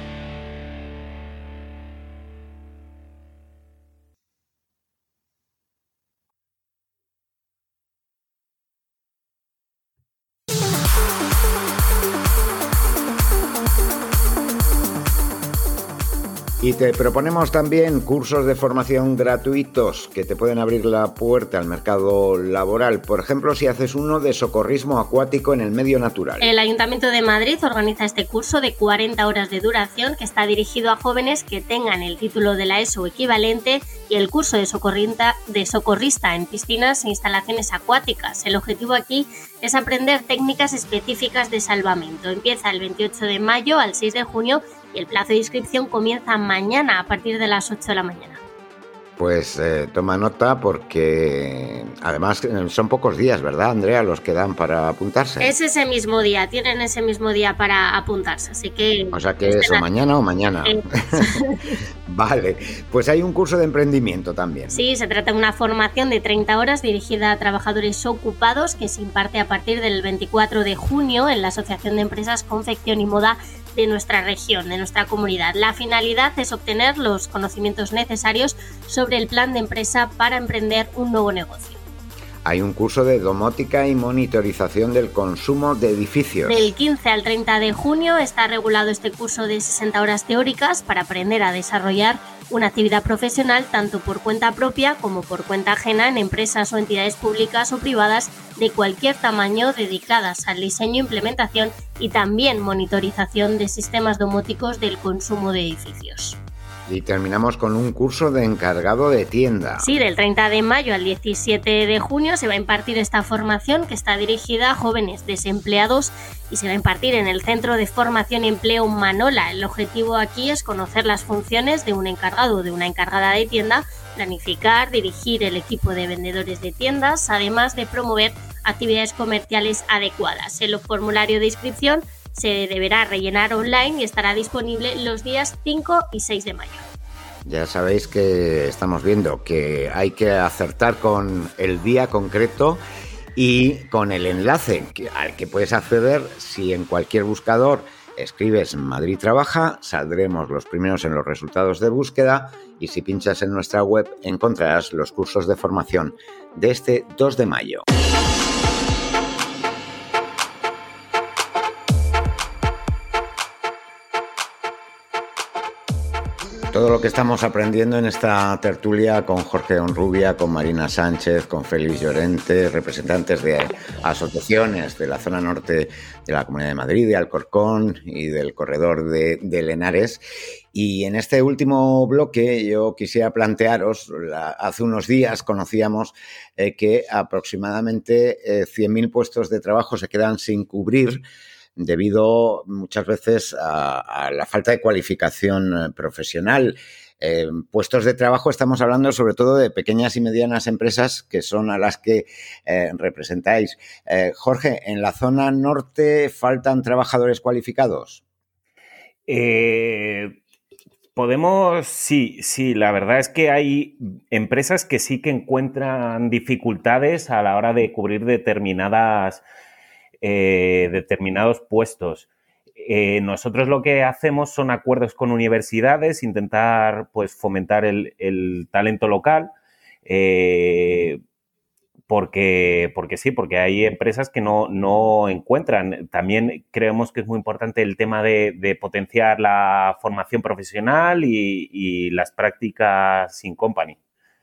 Y te proponemos también cursos de formación gratuitos que te pueden abrir la puerta al mercado laboral. Por ejemplo, si haces uno de socorrismo acuático en el medio natural. El Ayuntamiento de Madrid organiza este curso de 40 horas de duración que está dirigido a jóvenes que tengan el título de la ESO o equivalente y el curso de socorrista en piscinas e instalaciones acuáticas. El objetivo aquí es aprender técnicas específicas de salvamento. Empieza el 28 de mayo al 6 de junio y el plazo de inscripción comienza mañana a partir de las 8 de la mañana. Pues toma nota porque además son pocos días, ¿verdad, Andrea, los que dan para apuntarse? Es ese mismo día, tienen ese mismo día para apuntarse, así que... O sea que eso, mañana o mañana. Vale, pues hay un curso de emprendimiento también. Sí, se trata de una formación de 30 horas dirigida a trabajadores ocupados que se imparte a partir del 24 de junio en la Asociación de Empresas Confección y Moda de nuestra región, de nuestra comunidad. La finalidad es obtener los conocimientos necesarios sobre el plan de empresa para emprender un nuevo negocio. Hay un curso de domótica y monitorización del consumo de edificios. Del 15 al 30 de junio está regulado este curso de 60 horas teóricas para aprender a desarrollar una actividad profesional tanto por cuenta propia como por cuenta ajena en empresas o entidades públicas o privadas de cualquier tamaño dedicadas al diseño, implementación y también monitorización de sistemas domóticos del consumo de edificios. Y terminamos con un curso de encargado de tienda. Sí, del 30 de mayo al 17 de junio se va a impartir esta formación que está dirigida a jóvenes desempleados y se va a impartir en el Centro de Formación y Empleo Manola. El objetivo aquí es conocer las funciones de un encargado o de una encargada de tienda, planificar, dirigir el equipo de vendedores de tiendas, además de promover actividades comerciales adecuadas. El formulario de inscripción se deberá rellenar online y estará disponible los días 5 y 6 de mayo. Ya sabéis que estamos viendo que hay que acertar con el día concreto y con el enlace al que puedes acceder. Si en cualquier buscador escribes Madrid Trabaja, saldremos los primeros en los resultados de búsqueda y si pinchas en nuestra web encontrarás los cursos de formación de este 2 de mayo. todo lo que estamos aprendiendo en esta tertulia con Jorge Honrubia, con Marina Sánchez, con Félix Llorente, representantes de asociaciones de la zona norte de la Comunidad de Madrid, de Alcorcón y del corredor de Henares. Y en este último bloque yo quisiera plantearos, hace unos días conocíamos que aproximadamente 100.000 puestos de trabajo se quedan sin cubrir debido muchas veces a la falta de cualificación profesional. Puestos de trabajo estamos hablando sobre todo de pequeñas y medianas empresas que son a las que representáis. Jorge, ¿en la zona norte faltan trabajadores cualificados? Sí, la verdad es que hay empresas que sí que encuentran dificultades a la hora de cubrir determinados puestos. Nosotros lo que hacemos son acuerdos con universidades, intentar pues fomentar el talento local, porque hay empresas que no encuentran. También creemos que es muy importante el tema de potenciar la formación profesional y las prácticas in company.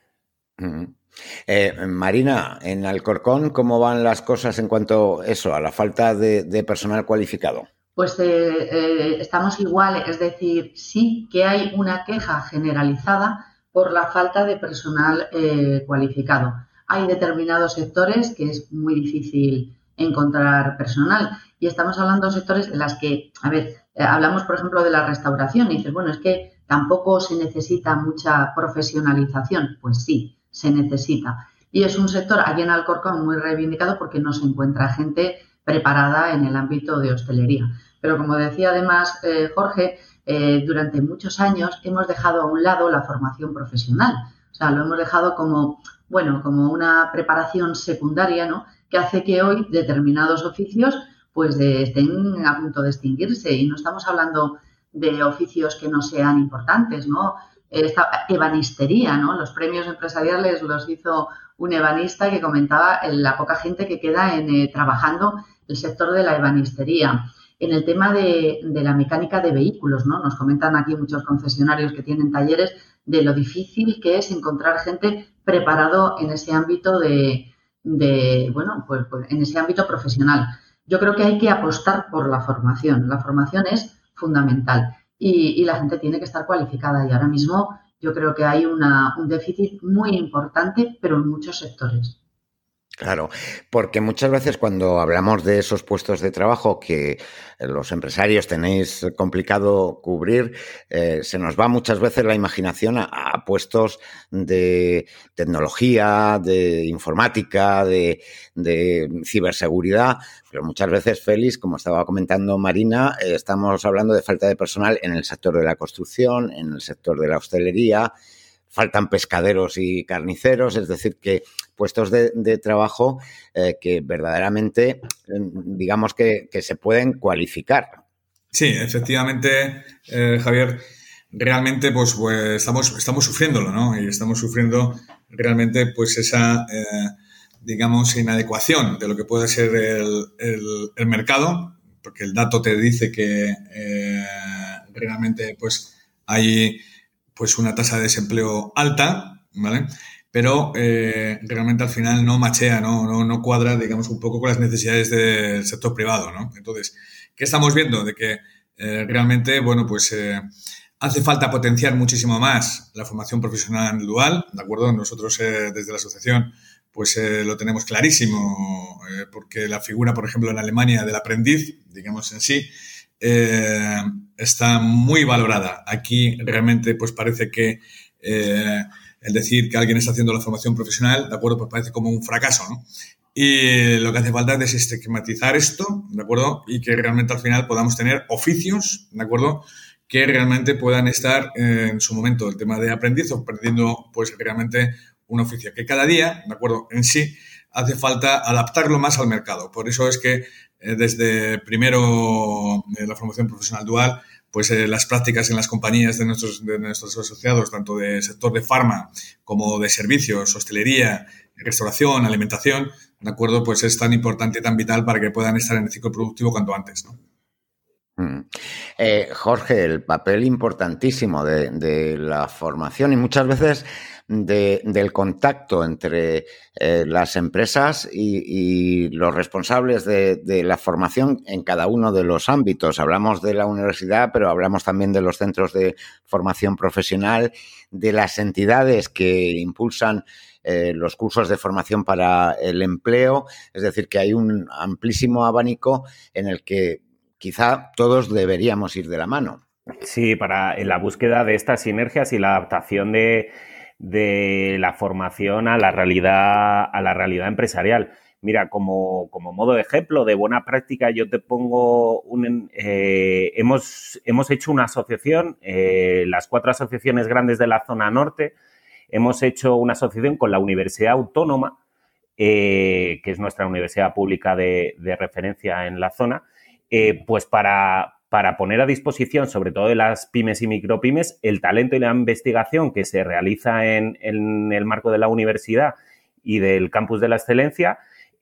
Marina, en Alcorcón, ¿cómo van las cosas en cuanto a la falta de personal cualificado? Pues estamos igual, es decir, sí que hay una queja generalizada por la falta de personal cualificado. Hay determinados sectores que es muy difícil encontrar personal y estamos hablando de sectores en las que, hablamos por ejemplo de la restauración y dices, bueno, es que tampoco se necesita mucha profesionalización. Pues sí, se necesita. Y es un sector aquí en Alcorcón muy reivindicado porque no se encuentra gente preparada en el ámbito de hostelería. Pero como decía además Jorge, durante muchos años hemos dejado a un lado la formación profesional. O sea, lo hemos dejado como una preparación secundaria, ¿no? Que hace que hoy determinados oficios pues estén a punto de extinguirse. Y no estamos hablando de oficios que no sean importantes, ¿no? Esta ebanistería, ¿no? Los premios empresariales los hizo un ebanista que comentaba la poca gente que queda trabajando el sector de la ebanistería. En el tema de la mecánica de vehículos, ¿no? Nos comentan aquí muchos concesionarios que tienen talleres de lo difícil que es encontrar gente preparado en ese ámbito en ese ámbito profesional. Yo creo que hay que apostar por la formación. La formación es fundamental y la gente tiene que estar cualificada y ahora mismo yo creo que hay un déficit muy importante, pero en muchos sectores. Claro, porque muchas veces cuando hablamos de esos puestos de trabajo que los empresarios tenéis complicado cubrir, se nos va muchas veces la imaginación a puestos de tecnología, de informática, de ciberseguridad, pero muchas veces, Félix, como estaba comentando Marina, estamos hablando de falta de personal en el sector de la construcción, en el sector de la hostelería. Faltan pescaderos y carniceros, es decir, que puestos de trabajo que verdaderamente, digamos que se pueden cualificar. Sí, efectivamente, Javier, realmente pues estamos sufriéndolo, ¿no? Y estamos sufriendo realmente pues esa, digamos, inadecuación de lo que puede ser el mercado, porque el dato te dice que realmente pues hay pues una tasa de desempleo alta, ¿vale? Pero realmente al final no machea, no cuadra, digamos, un poco con las necesidades del sector privado, ¿no? Entonces, ¿qué estamos viendo? De que realmente, bueno, pues hace falta potenciar muchísimo más la formación profesional dual, ¿de acuerdo? Nosotros desde la asociación pues lo tenemos clarísimo, porque la figura, por ejemplo, en Alemania del aprendiz, digamos en sí, está muy valorada. Aquí realmente pues parece que el decir que alguien está haciendo la formación profesional, ¿de acuerdo? Pues parece como un fracaso, ¿no? Y lo que hace falta es desestigmatizar esto, ¿de acuerdo? Y que realmente al final podamos tener oficios, ¿de acuerdo? Que realmente puedan estar en su momento el tema de aprendiz o aprendiendo pues realmente un oficio. Que cada día, ¿de acuerdo? En sí hace falta adaptarlo más al mercado. Por eso es que desde primero la formación profesional dual, pues las prácticas en las compañías de nuestros asociados, tanto del sector de farma como de servicios, hostelería, restauración, alimentación, ¿de acuerdo? Pues es tan importante y tan vital para que puedan estar en el ciclo productivo cuanto antes, ¿no? Jorge, el papel importantísimo de la formación y muchas veces del contacto entre las empresas y los responsables de la formación en cada uno de los ámbitos. Hablamos de la universidad, pero hablamos también de los centros de formación profesional, de las entidades que impulsan los cursos de formación para el empleo. Es decir, que hay un amplísimo abanico en el que quizá todos deberíamos ir de la mano. Sí, en la búsqueda de estas sinergias y la adaptación de la formación a la realidad empresarial. Mira, como modo de ejemplo de buena práctica, yo te pongo hemos hecho una asociación, las 4 asociaciones grandes de la zona norte, hemos hecho una asociación con la Universidad Autónoma, que es nuestra universidad pública de referencia en la zona, pues para poner a disposición, sobre todo de las pymes y micropymes, el talento y la investigación que se realiza en el marco de la universidad y del campus de la excelencia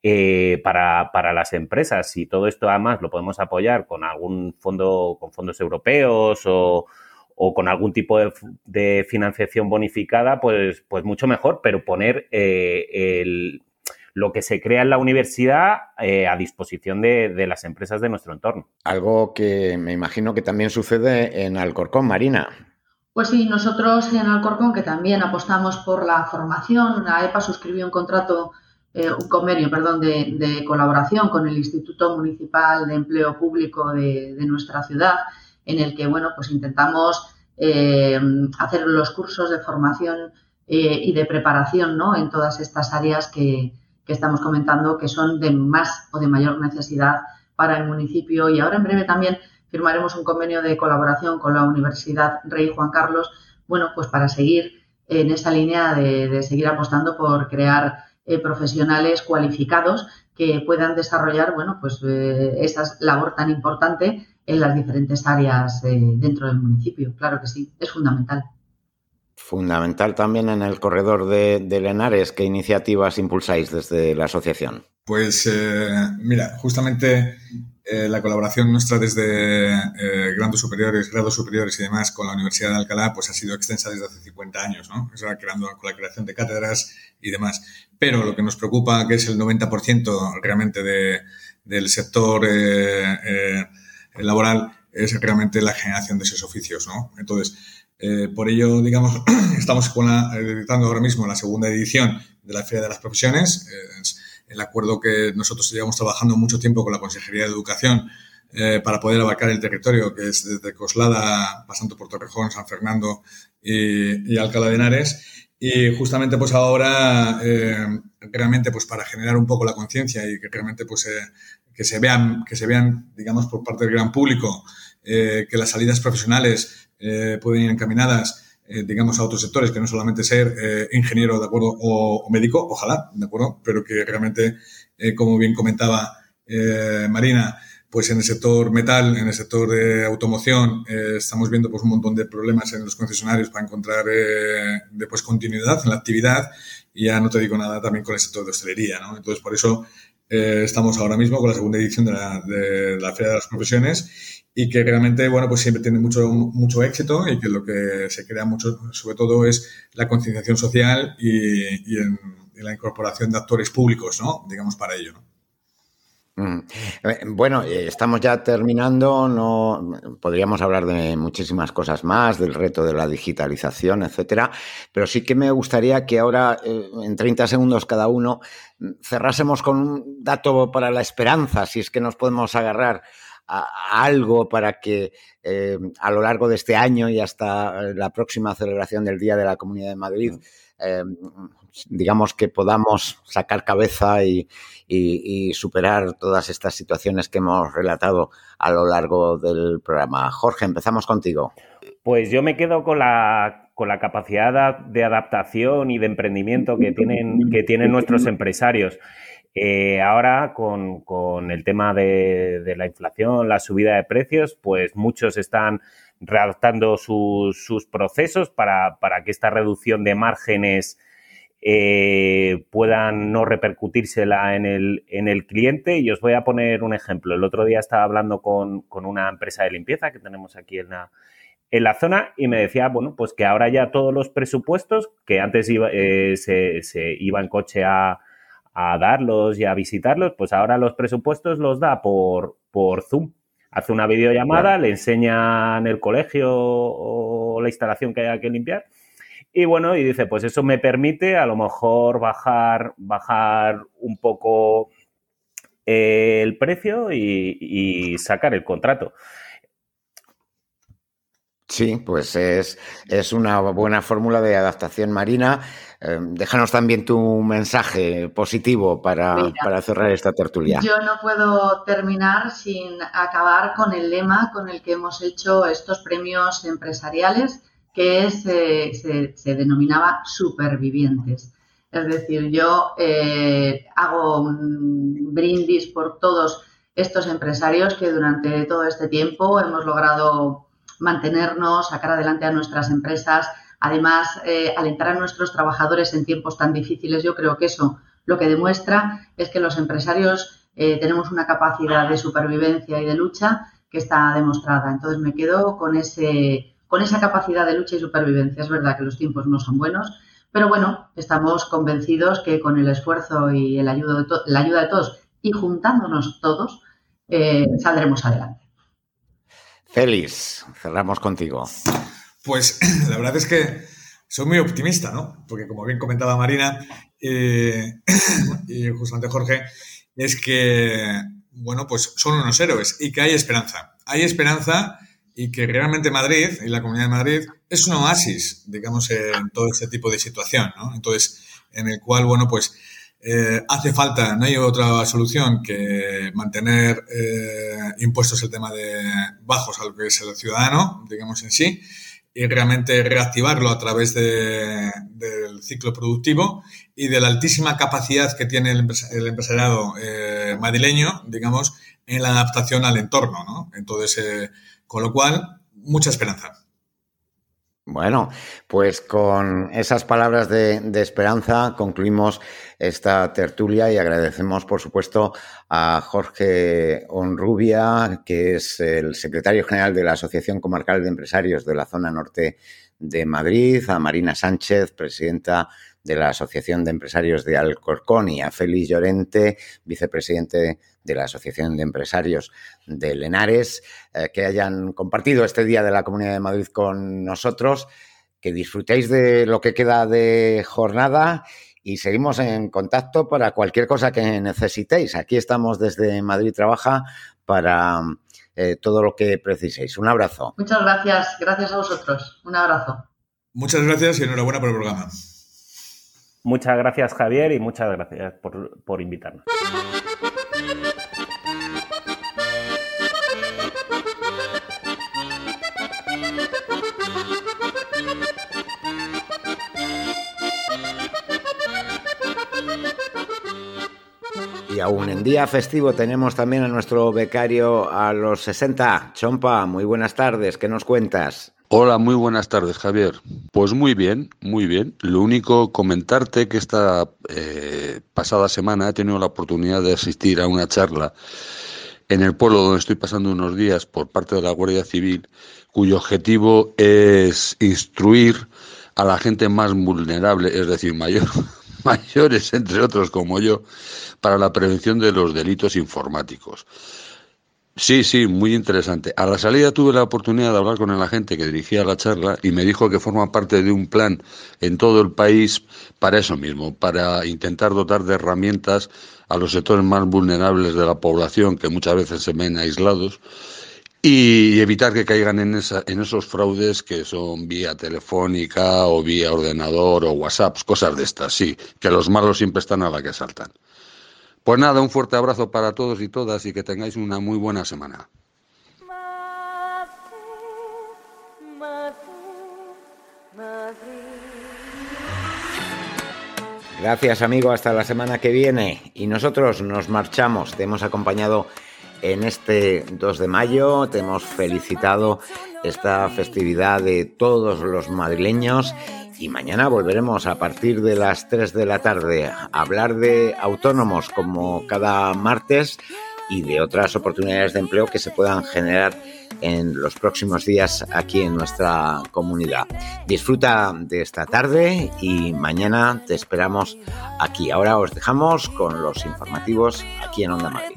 para las empresas. Y todo esto además lo podemos apoyar con algún fondo, con fondos europeos o con algún tipo de financiación bonificada, pues mucho mejor, pero poner lo que se crea en la universidad a disposición de las empresas de nuestro entorno. Algo que me imagino que también sucede en Alcorcón, Marina. Pues sí, nosotros en Alcorcón, que también apostamos por la formación, AEPA suscribió un convenio de colaboración con el Instituto Municipal de Empleo Público de nuestra ciudad, en el que, bueno, pues intentamos hacer los cursos de formación y de preparación, ¿no?, en todas estas áreas que estamos comentando, que son de más o de mayor necesidad para el municipio. Y ahora en breve también firmaremos un convenio de colaboración con la Universidad Rey Juan Carlos, bueno, pues para seguir en esa línea de seguir apostando por crear profesionales cualificados que puedan desarrollar, bueno, pues esa labor tan importante en las diferentes áreas dentro del municipio. Claro que sí, es fundamental. Fundamental también en el corredor de Lenares. ¿Qué iniciativas impulsáis desde la asociación? Pues mira, justamente la colaboración nuestra desde grados superiores y demás con la Universidad de Alcalá pues ha sido extensa desde hace 50 años, ¿no? O sea, con la creación de cátedras y demás. Pero lo que nos preocupa, que es el 90% realmente del sector laboral, es realmente la generación de esos oficios, ¿no? Entonces, por ello, digamos, estamos editando ahora mismo la segunda edición de la Feria de las Profesiones. El acuerdo que nosotros llevamos trabajando mucho tiempo con la Consejería de Educación para poder abarcar el territorio, que es desde Coslada, pasando por Torrejón, San Fernando y Alcalá de Henares. Y justamente pues ahora realmente pues para generar un poco la conciencia y que realmente pues que se vean digamos por parte del gran público que las salidas profesionales pueden ir encaminadas digamos a otros sectores, que no solamente ser ingeniero, de acuerdo, o médico, ojalá, de acuerdo, pero que realmente como bien comentaba Marina, pues en el sector metal, en el sector de automoción, estamos viendo pues un montón de problemas en los concesionarios para encontrar después continuidad en la actividad, y ya no te digo nada también con el sector de hostelería, ¿no? Entonces, por eso estamos ahora mismo con la segunda edición de la Feria de las Profesiones, y que realmente, bueno, pues siempre tiene mucho éxito, y que lo que se crea mucho, sobre todo, es la concienciación social y la incorporación de actores públicos, ¿no? Digamos, para ello, ¿no? Bueno, estamos ya terminando, no podríamos hablar de muchísimas cosas más, del reto de la digitalización, etcétera, pero sí que me gustaría que ahora, en 30 segundos cada uno, cerrásemos con un dato para la esperanza, si es que nos podemos agarrar a algo para que a lo largo de este año y hasta la próxima celebración del Día de la Comunidad de Madrid, digamos que podamos sacar cabeza y superar todas estas situaciones que hemos relatado a lo largo del programa. Jorge, empezamos contigo. Pues yo me quedo con la capacidad de adaptación y de emprendimiento que tienen nuestros empresarios. Ahora, con el tema de la inflación, la subida de precios, pues muchos están readaptando sus procesos para que esta reducción de márgenes puedan no repercutírsela en el cliente. Y os voy a poner un ejemplo. El otro día estaba hablando con una empresa de limpieza que tenemos aquí en la zona y me decía, bueno, pues que ahora ya todos los presupuestos, que antes se iba en coche a darlos y a visitarlos, pues ahora los presupuestos los da por Zoom. Hace una videollamada, le enseñan el colegio o la instalación que haya que limpiar y bueno, y dice, pues eso me permite a lo mejor bajar un poco el precio y sacar el contrato. Sí, pues es una buena fórmula de adaptación, Marina. Déjanos también tu mensaje positivo para cerrar esta tertulia. Yo no puedo terminar sin acabar con el lema con el que hemos hecho estos premios empresariales, que se denominaba Supervivientes. Es decir, yo hago un brindis por todos estos empresarios que durante todo este tiempo hemos logrado mantenernos, sacar adelante a nuestras empresas, además alentar a nuestros trabajadores en tiempos tan difíciles. Yo creo que eso lo que demuestra es que los empresarios tenemos una capacidad de supervivencia y de lucha que está demostrada. Entonces me quedo con esa capacidad de lucha y supervivencia. Es verdad que los tiempos no son buenos, pero bueno, estamos convencidos que con el esfuerzo y la ayuda de todos y juntándonos todos saldremos adelante. Félix, cerramos contigo. Pues la verdad es que soy muy optimista, ¿no? Porque como bien comentaba Marina y justamente Jorge, es que, bueno, pues son unos héroes y que hay esperanza. Hay esperanza y que realmente Madrid y la Comunidad de Madrid es un oasis, digamos, en todo este tipo de situación, ¿no? Entonces, en el cual, bueno, pues hace falta, no hay otra solución que mantener impuestos el tema de bajos a lo que es el ciudadano, digamos en sí, y realmente reactivarlo a través del ciclo productivo y de la altísima capacidad que tiene el empresariado madrileño, digamos, en la adaptación al entorno, ¿no? Entonces, con lo cual, mucha esperanza. Bueno, pues con esas palabras de esperanza concluimos esta tertulia y agradecemos, por supuesto, a Jorge Honrubia, que es el secretario general de la Asociación Comarcal de Empresarios de la Zona Norte de Madrid, a Marina Sánchez, presidenta de la Asociación de Empresarios de Alcorcón, y a Félix Llorente, vicepresidente de la Asociación de Empresarios de Lenares, que hayan compartido este Día de la Comunidad de Madrid con nosotros, que disfrutéis de lo que queda de jornada y seguimos en contacto para cualquier cosa que necesitéis. Aquí estamos desde Madrid Trabaja para todo lo que preciséis. Un abrazo. Muchas gracias. Gracias a vosotros. Un abrazo. Muchas gracias y enhorabuena por el programa. Muchas gracias, Javier, y muchas gracias por invitarnos. Y aún en día festivo tenemos también a nuestro becario a los 60. Chompa, muy buenas tardes, ¿qué nos cuentas? Hola, muy buenas tardes, Javier. Pues muy bien, muy bien. Lo único, comentarte que esta pasada semana he tenido la oportunidad de asistir a una charla en el pueblo donde estoy pasando unos días por parte de la Guardia Civil, cuyo objetivo es instruir a la gente más vulnerable, es decir, mayores, entre otros como yo, para la prevención de los delitos informáticos. Sí, muy interesante. A la salida tuve la oportunidad de hablar con el agente que dirigía la charla y me dijo que forma parte de un plan en todo el país para eso mismo, para intentar dotar de herramientas a los sectores más vulnerables de la población que muchas veces se ven aislados y evitar que caigan en esos fraudes que son vía telefónica o vía ordenador o WhatsApp, cosas de estas, sí, que los malos siempre están a la que saltan. Pues nada, un fuerte abrazo para todos y todas y que tengáis una muy buena semana. Gracias, amigo, hasta la semana que viene. Y nosotros nos marchamos, te hemos acompañado en este 2 de mayo, te hemos felicitado esta festividad de todos los madrileños Y mañana volveremos a partir de las 3 de la tarde a hablar de autónomos como cada martes y de otras oportunidades de empleo que se puedan generar en los próximos días aquí en nuestra comunidad. Disfruta de esta tarde y mañana te esperamos aquí. Ahora os dejamos con los informativos aquí en Onda Madrid.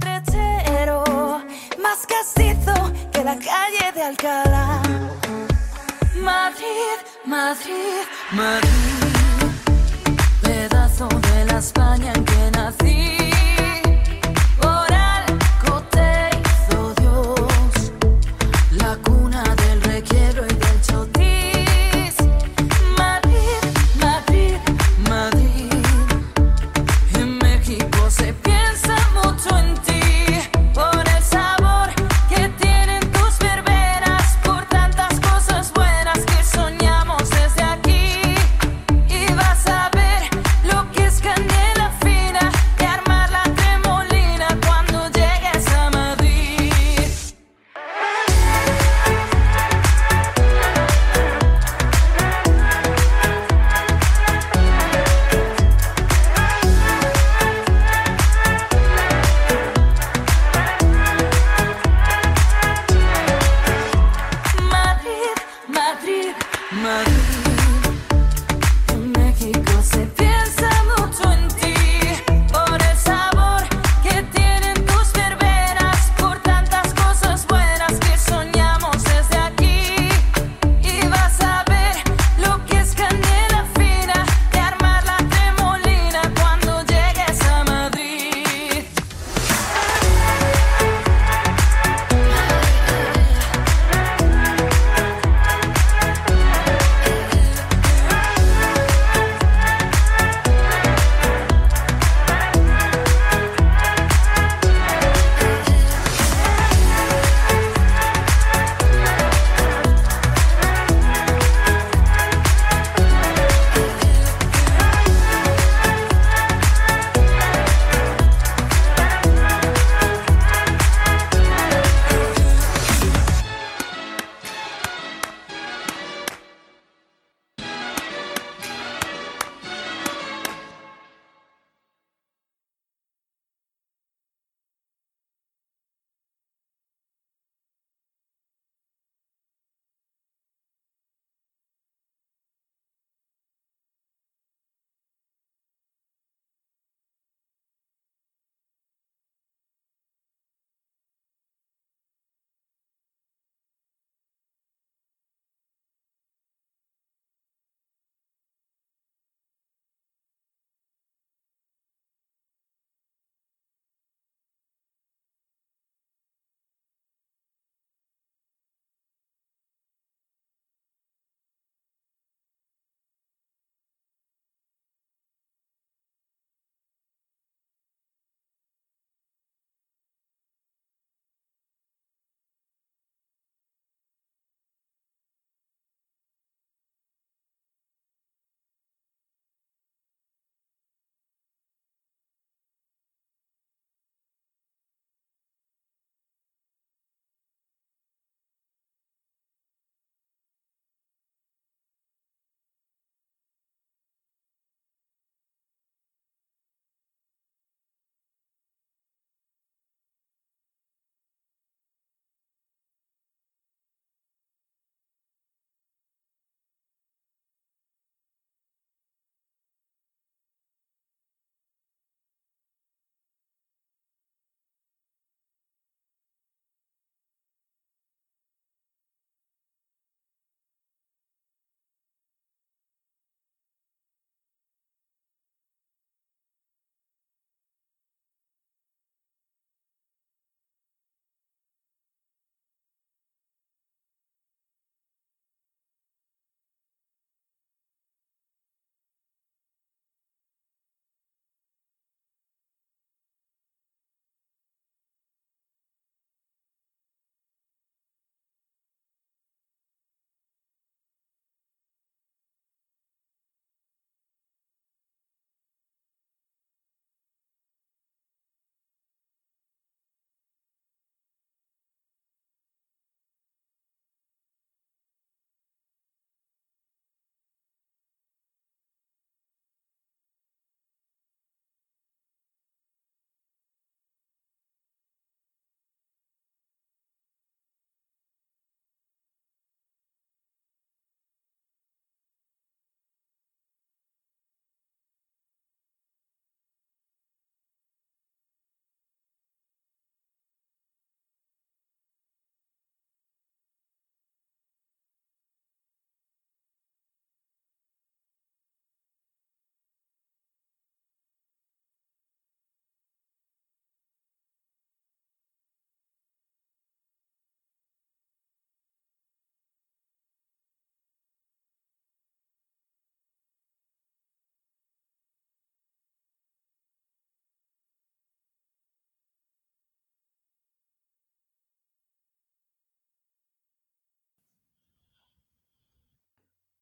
Más castizo que la calle de Alcalá. Madrid, Madrid, Madrid, pedazo de la España en que nací.